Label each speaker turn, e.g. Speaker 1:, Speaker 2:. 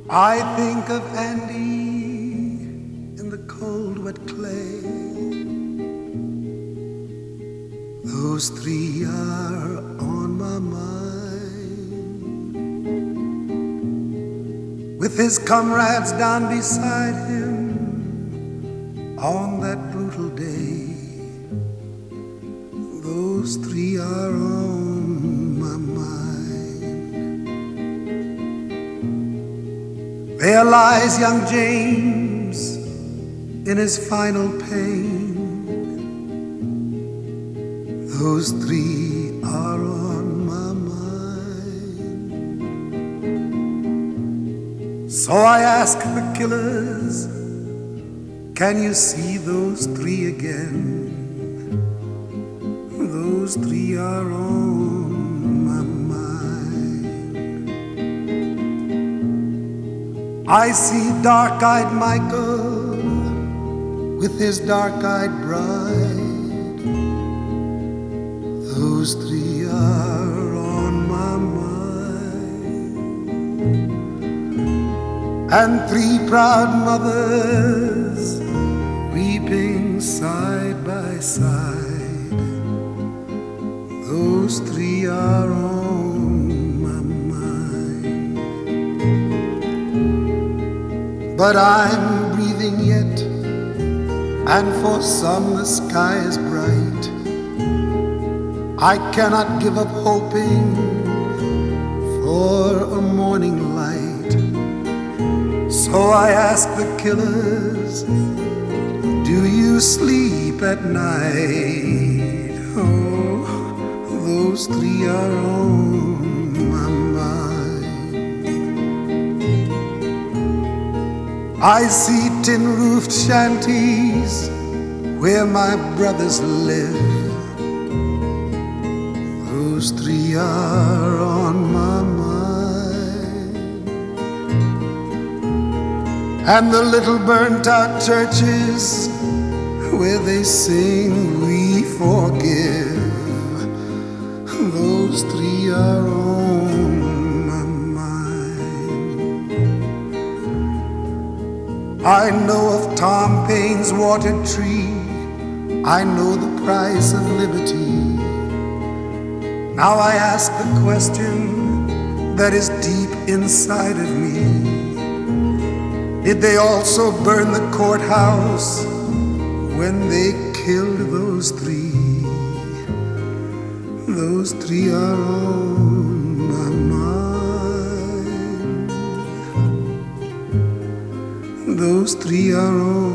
Speaker 1: I think of Andy in the cold, wet clay. Those three are on my mind, with his comrades down beside him on that brutal day. Those three are on my mind. There lies young James in his final pain. Those three are on my mind. So I ask the killers, can you see those three again? Those three are on my mind. I see dark-eyed Michael with his dark-eyed bride. Those three are on my mind. And three proud mothers weeping side by side. Those three are on my mind. But I'm breathing yet, and for some the sky is bright. I cannot give up hoping for a morning light. So I ask the killers, do you sleep at night? Oh, those three are on my mind. I see tin-roofed shanties where my brothers live. Those three are on my mind. And the little burnt-out churches where they sing, we forgive. Those three are on my mind. I know of Tom Paine's watered tree. I know the price of liberty. Now I ask the question that is deep inside of me. Did they also burn the courthouse when they killed those three? Those three are on my mind. Those three are on